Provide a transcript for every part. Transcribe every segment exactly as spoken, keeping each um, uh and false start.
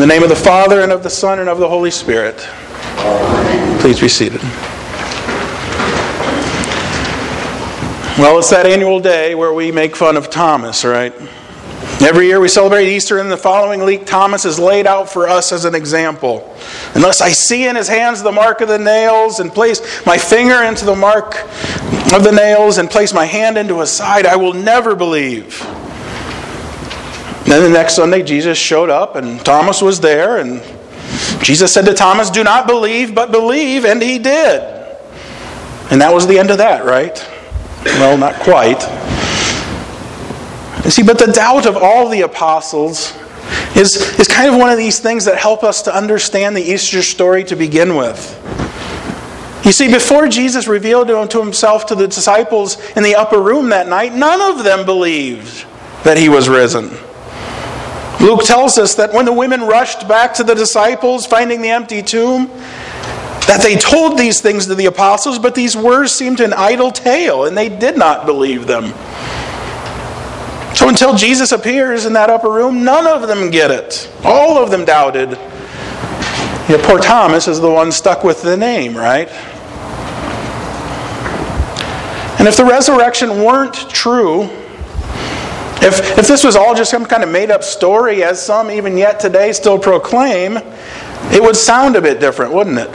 the name of the Father, and of the Son, and of the Holy Spirit. Amen. Please be seated. Well, it's that annual day where we make fun of Thomas, right? Every year we celebrate Easter, and in the following week, Thomas is laid out for us as an example. Unless I see in his hands the mark of the nails, and place my finger into the mark of the nails, and place my hand into his side, I will never believe. Then the next Sunday, Jesus showed up, and Thomas was there, and Jesus said to Thomas, "Do not believe, but believe," and he did. And that was the end of that, right? Well, not quite. You see, but the doubt of all the apostles is, is kind of one of these things that help us to understand the Easter story to begin with. You see, before Jesus revealed to himself to the disciples in the upper room that night, none of them believed that he was risen. Luke tells us that when the women rushed back to the disciples, finding the empty tomb, that they told these things to the apostles, but these words seemed an idle tale, and they did not believe them. So until Jesus appears in that upper room, none of them get it. All of them doubted. Yet poor Thomas is the one stuck with the name, right? And if the resurrection weren't true, If, if this was all just some kind of made-up story, as some even yet today still proclaim, it would sound a bit different, wouldn't it?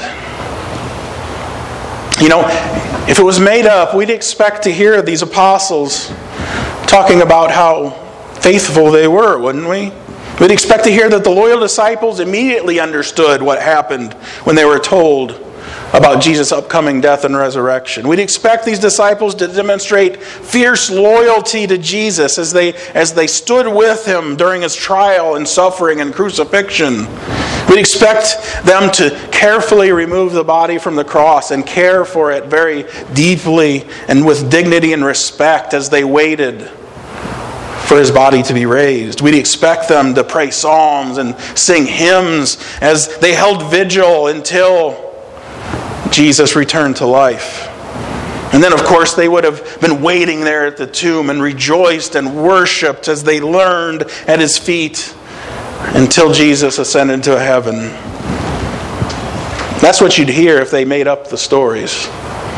You know, if it was made up, we'd expect to hear these apostles talking about how faithful they were, wouldn't we? We'd expect to hear that the loyal disciples immediately understood what happened when they were told about Jesus' upcoming death and resurrection. We'd expect these disciples to demonstrate fierce loyalty to Jesus as they, as they stood with him during his trial and suffering and crucifixion. We'd expect them to carefully remove the body from the cross and care for it very deeply and with dignity and respect as they waited for his body to be raised. We'd expect them to pray psalms and sing hymns as they held vigil until Jesus returned to life. And then, of course, they would have been waiting there at the tomb and rejoiced and worshipped as they learned at his feet until Jesus ascended to heaven. That's what you'd hear if they made up the stories.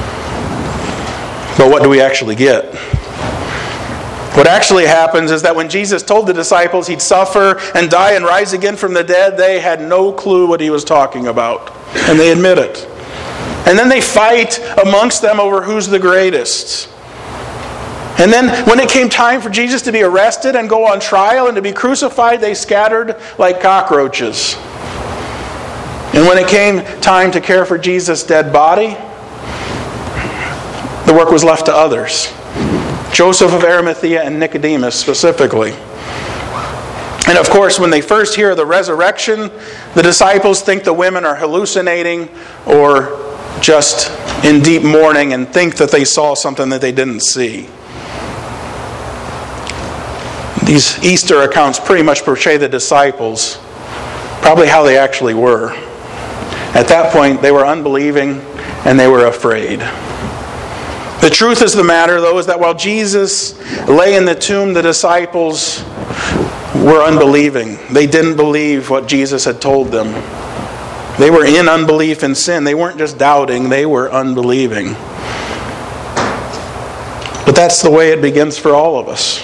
But what do we actually get? What actually happens is that when Jesus told the disciples he'd suffer and die and rise again from the dead, they had no clue what he was talking about. And they admit it. And then they fight amongst them over who's the greatest. And then when it came time for Jesus to be arrested and go on trial and to be crucified, they scattered like cockroaches. And when it came time to care for Jesus' dead body, the work was left to others. Joseph of Arimathea and Nicodemus specifically. And of course, when they first hear of the resurrection, the disciples think the women are hallucinating or just in deep mourning and think that they saw something that they didn't see. These Easter accounts pretty much portray the disciples probably how they actually were. At that point, they were unbelieving and they were afraid. The truth is the matter, though, is that while Jesus lay in the tomb, the disciples were unbelieving. They didn't believe what Jesus had told them. They were in unbelief and sin. They weren't just doubting, they were unbelieving. But that's the way it begins for all of us.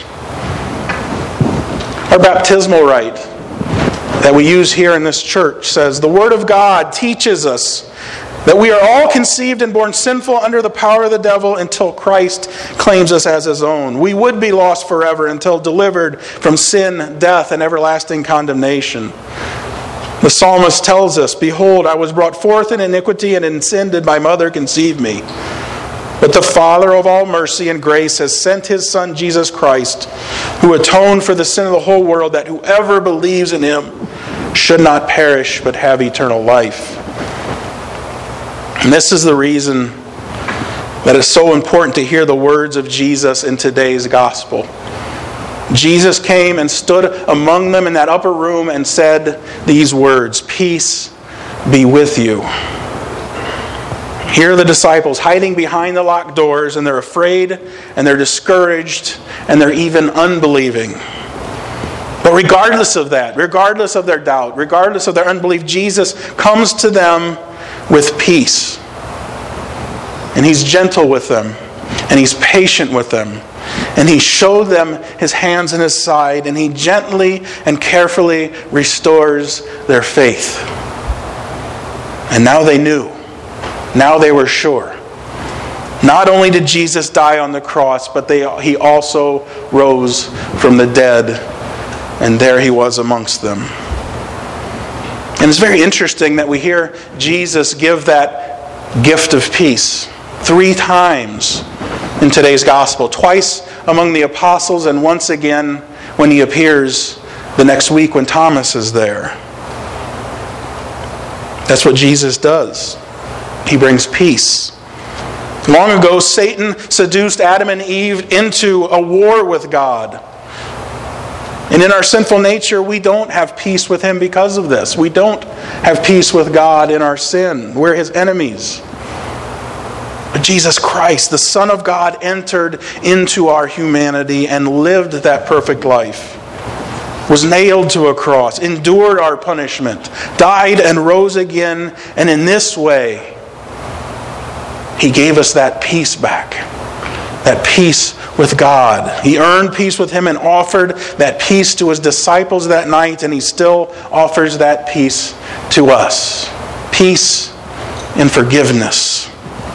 Our baptismal rite that we use here in this church says, "The Word of God teaches us that we are all conceived and born sinful under the power of the devil until Christ claims us as his own. We would be lost forever until delivered from sin, death, and everlasting condemnation." The psalmist tells us, "Behold, I was brought forth in iniquity, and in sin did my mother conceive me. But the Father of all mercy and grace has sent his Son, Jesus Christ, who atoned for the sin of the whole world, that whoever believes in him should not perish, but have eternal life." And this is the reason that it's so important to hear the words of Jesus in today's gospel. Jesus came and stood among them in that upper room and said these words, "Peace be with you." Here are the disciples hiding behind the locked doors, and they're afraid, and they're discouraged, and they're even unbelieving. But regardless of that, regardless of their doubt, regardless of their unbelief, Jesus comes to them with peace. And He's gentle with them. And He's patient with them. And He showed them His hands and His side. And He gently and carefully restores their faith. And now they knew. Now they were sure. Not only did Jesus die on the cross, but they, He also rose from the dead. And there He was amongst them. And it's very interesting that we hear Jesus give that gift of peace three times in today's gospel. Twice among the apostles, and once again when He appears the next week when Thomas is there. That's what Jesus does. He brings peace. Long ago, Satan seduced Adam and Eve into a war with God. And in our sinful nature, we don't have peace with Him because of this. We don't have peace with God in our sin. We're His enemies. But Jesus Christ, the Son of God, entered into our humanity and lived that perfect life. Was nailed to a cross, endured our punishment, died and rose again, and in this way, He gave us that peace back. That peace with God. He earned peace with Him and offered that peace to His disciples that night, and He still offers that peace to us. Peace and forgiveness.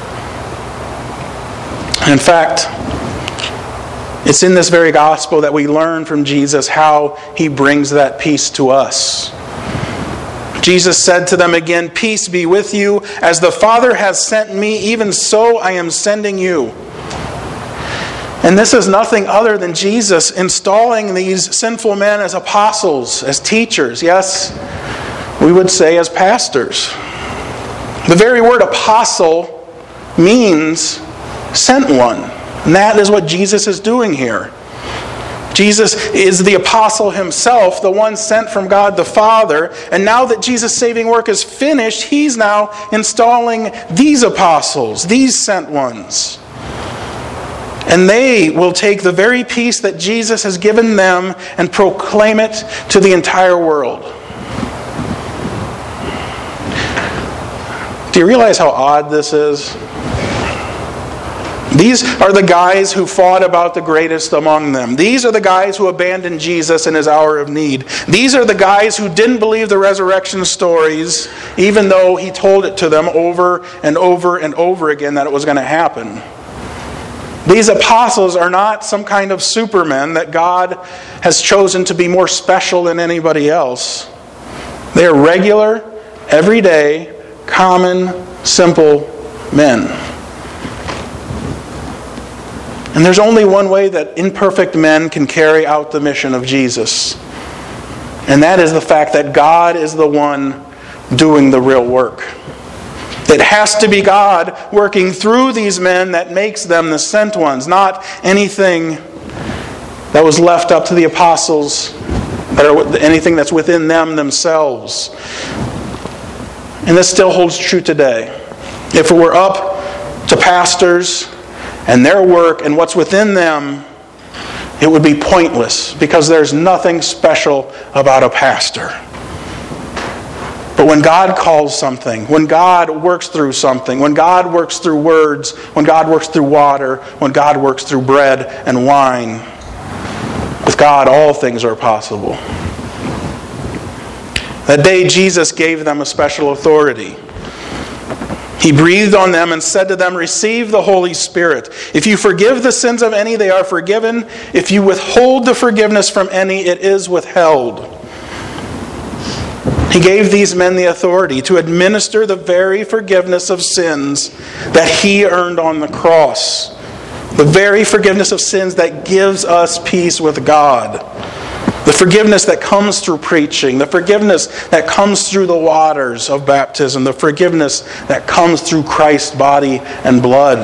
In fact, it's in this very gospel that we learn from Jesus how He brings that peace to us. Jesus said to them again, "Peace be with you. As the Father has sent me, even so I am sending you." And this is nothing other than Jesus installing these sinful men as apostles, as teachers. Yes, we would say as pastors. The very word apostle means sent one. And that is what Jesus is doing here. Jesus is the apostle Himself, the one sent from God the Father. And now that Jesus' saving work is finished, He's now installing these apostles, these sent ones. And they will take the very peace that Jesus has given them and proclaim it to the entire world. Do you realize how odd this is? These are the guys who fought about the greatest among them. These are the guys who abandoned Jesus in His hour of need. These are the guys who didn't believe the resurrection stories, even though He told it to them over and over and over again that it was going to happen. These apostles are not some kind of supermen that God has chosen to be more special than anybody else. They are regular, everyday, common, simple men. And there's only one way that imperfect men can carry out the mission of Jesus. And that is the fact that God is the one doing the real work. It has to be God working through these men that makes them the sent ones, not anything that was left up to the apostles, or anything that's within them themselves. And this still holds true today. If it were up to pastors and their work and what's within them, it would be pointless, because there's nothing special about a pastor. But when God calls something, when God works through something, when God works through words, when God works through water, when God works through bread and wine, with God all things are possible. That day Jesus gave them a special authority. He breathed on them and said to them, "Receive the Holy Spirit. If you forgive the sins of any, they are forgiven. If you withhold the forgiveness from any, it is withheld." He gave these men the authority to administer the very forgiveness of sins that He earned on the cross. The very forgiveness of sins that gives us peace with God. The forgiveness that comes through preaching. The forgiveness that comes through the waters of baptism. The forgiveness that comes through Christ's body and blood.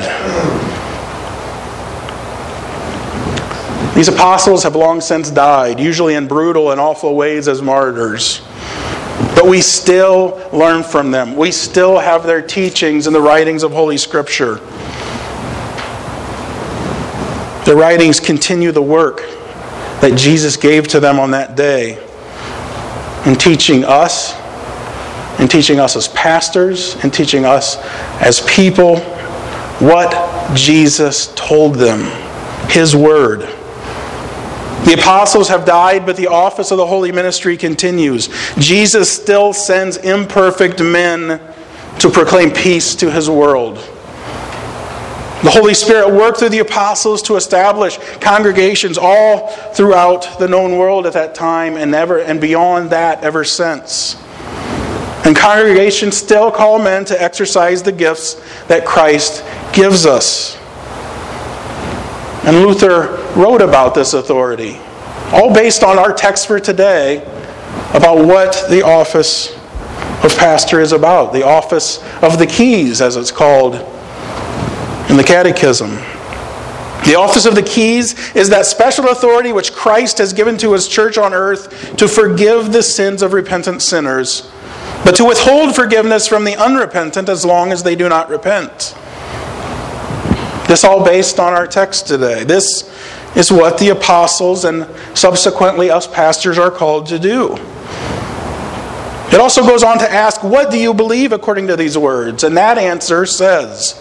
These apostles have long since died, usually in brutal and awful ways as martyrs. But we still learn from them. We still have their teachings in the writings of Holy Scripture. The writings continue the work that Jesus gave to them on that day in teaching us, in teaching us as pastors, in teaching us as people what Jesus told them, His Word. The apostles have died, but the office of the holy ministry continues. Jesus still sends imperfect men to proclaim peace to His world. The Holy Spirit worked through the apostles to establish congregations all throughout the known world at that time and ever and beyond that ever since. And congregations still call men to exercise the gifts that Christ gives us. And Luther wrote about this authority, all based on our text for today, about what the office of pastor is about, the office of the keys, as it's called in the Catechism. The office of the keys is that special authority which Christ has given to His church on earth to forgive the sins of repentant sinners, but to withhold forgiveness from the unrepentant as long as they do not repent. This all based on our text today. This is what the apostles and subsequently us pastors are called to do. It also goes on to ask, what do you believe according to these words? And that answer says,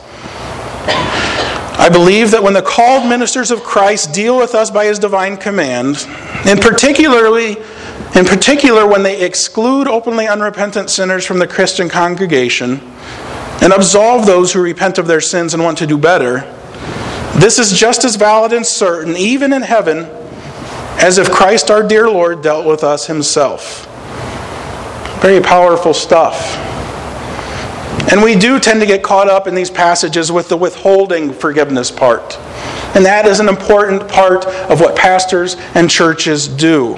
I believe that when the called ministers of Christ deal with us by His divine command, and particularly, in particular when they exclude openly unrepentant sinners from the Christian congregation and absolve those who repent of their sins and want to do better, this is just as valid and certain, even in heaven, as if Christ our dear Lord dealt with us Himself. Very powerful stuff. And we do tend to get caught up in these passages with the withholding forgiveness part. And that is an important part of what pastors and churches do.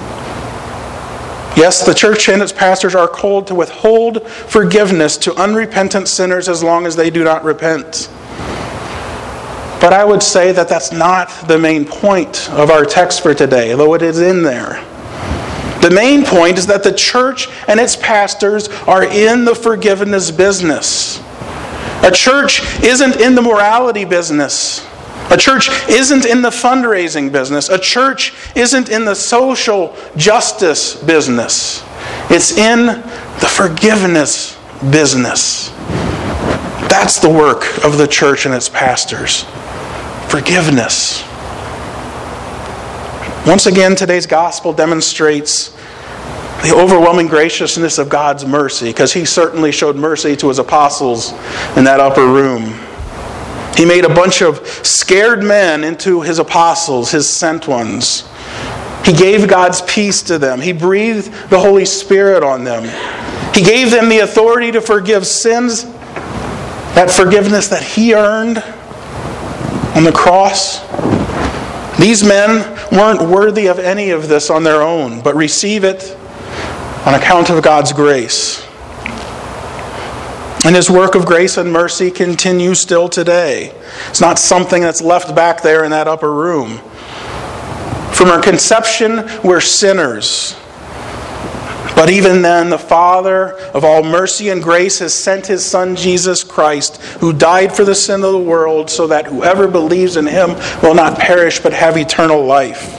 Yes, the church and its pastors are called to withhold forgiveness to unrepentant sinners as long as they do not repent. But I would say that that's not the main point of our text for today, though it is in there. The main point is that the church and its pastors are in the forgiveness business. A church isn't in the morality business. A church isn't in the fundraising business. A church isn't in the social justice business. It's in the forgiveness business. That's the work of the church and its pastors. Forgiveness. Once again, today's gospel demonstrates the overwhelming graciousness of God's mercy, because He certainly showed mercy to His apostles in that upper room. He made a bunch of scared men into His apostles, His sent ones. He gave God's peace to them. He breathed the Holy Spirit on them. He gave them the authority to forgive sins, that forgiveness that He earned on the cross. These men weren't worthy of any of this on their own, but receive it on account of God's grace. And His work of grace and mercy continues still today. It's not something that's left back there in that upper room. From our conception, we're sinners. But even then, the Father of all mercy and grace has sent His Son, Jesus Christ, who died for the sin of the world, so that whoever believes in Him will not perish but have eternal life.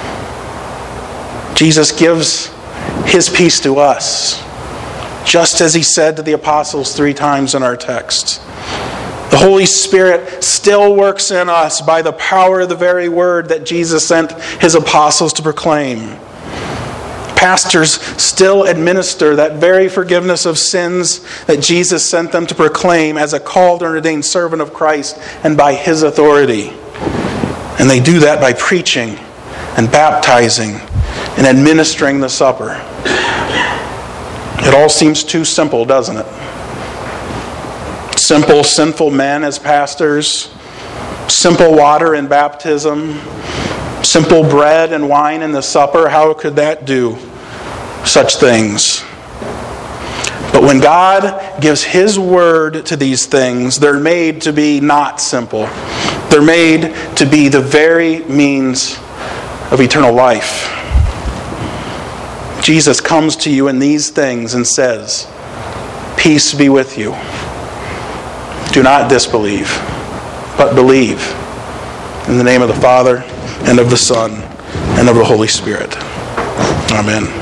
Jesus gives His peace to us, just as He said to the apostles three times in our text. The Holy Spirit still works in us by the power of the very word that Jesus sent His apostles to proclaim. Pastors still administer that very forgiveness of sins that Jesus sent them to proclaim as a called and ordained servant of Christ and by His authority. And they do that by preaching and baptizing and administering the supper. It all seems too simple, doesn't it? Simple, sinful men as pastors, simple water in baptism, simple bread and wine in the supper. How could that do such things? But when God gives His word to these things, they're made to be not simple. They're made to be the very means of eternal life. Jesus comes to you in these things and says, "Peace be with you. Do not disbelieve, but believe." In the name of the Father, and of the Son, and of the Holy Spirit. Amen.